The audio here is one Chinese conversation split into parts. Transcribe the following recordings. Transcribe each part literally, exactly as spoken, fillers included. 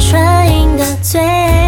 唇印的嘴。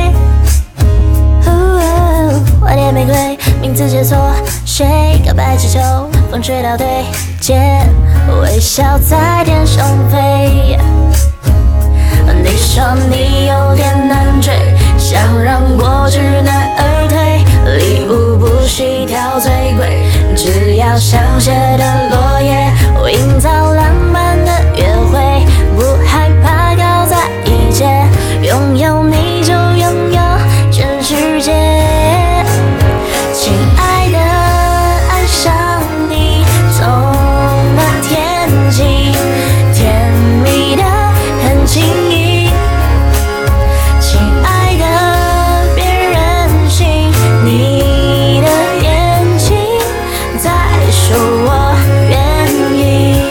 花店玫瑰，名字写错，谁告白气球，风吹到对街，微笑在天上飞。你说你有点难追，想让过去难而退，礼物不需挑最贵，只要香榭的落叶，营造浪漫的约会，不害怕高在一阶，拥有你就拥有全世界。亲爱的，爱上你从那天起，甜蜜的很轻易。亲爱的，别任性，你的眼睛在说我愿意。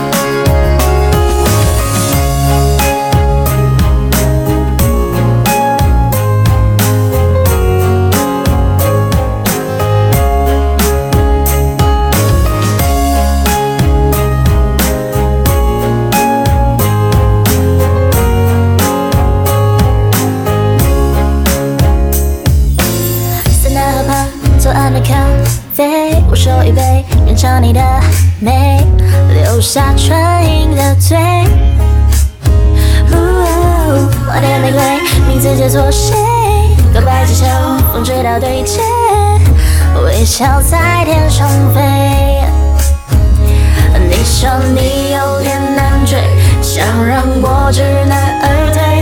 塞纳河畔左岸的咖啡，我手一杯，品尝你的美，留下唇印的嘴。花店玫瑰，名字写错，谁告白气球，风吹到对街，微笑在天上飞。你说你有点难追，想让过去难而退，